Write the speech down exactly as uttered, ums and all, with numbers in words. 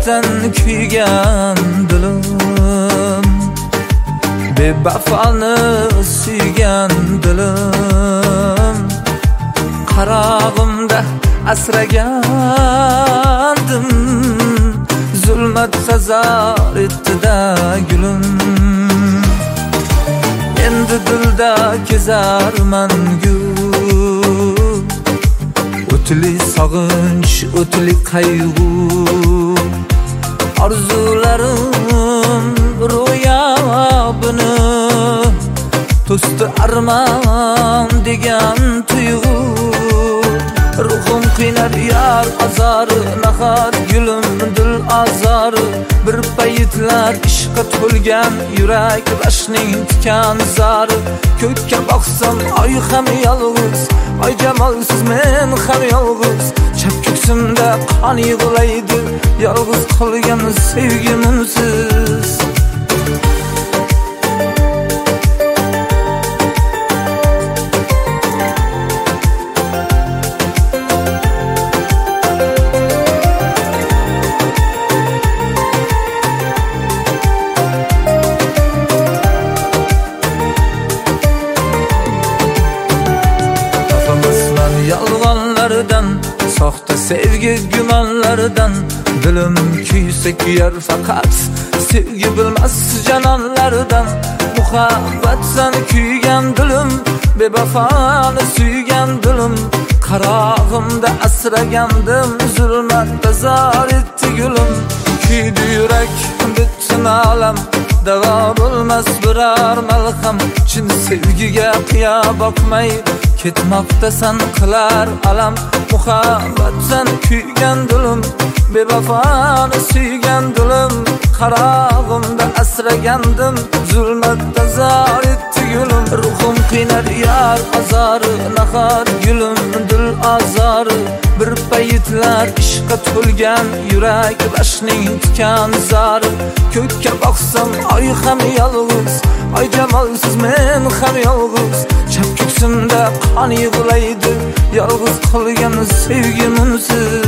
muhabbatdan kuygan dilim, bevafoni suygan dilim, qarog'imda asragandim, zulmat sazar etdi-da gulim. Endi dilda kezarman gul, o'tli sog'inch, o'tli qayg'u, orzularim ro'yobini to'sdi armon degan tuyg'u. Ruhum qiynar yar azari, nahar gulim dil azari, bir paytlar ishqa to'lgan yurak rashning tikan zari. Ko'kka boqsam oy ham yolg'iz, oy jamolsiz men ham yolg'iz, chap ko'ksimda qon yig'laydi, yolg'iz qolgan sevgimsiz. Yolg'onlardan, soxta sevgi gumonlardan, dilim kuysa kuyar faqat sevgi bilmas janonlardan. Muhabbatdan kuygan dilim, bevafoni suygan dilim, qarog'imda asragandim, zulmatda zor etdi gulim. Kuydi yurak butun olam, davo bo'lmas biror malham, chin sevgiga qiya boqmay ketmoqdasan qilar alam. Muhabbatdan kuygan dilim, bevafoni suygan dilim, qarog'imda asragandim, zulmatda zor etdi gulim. Ruhum qiynar yar azori, nahar gulim dil azori, bir paytlar ishqa to'lgan yurak rashning tikan zari. Ko'kka boqsam oy ham yolg'iz, oy jamolsiz men ham yolg'iz, chap ko'ksimda qon yig'laydi, yolg'iz qolgan sevgimsiz.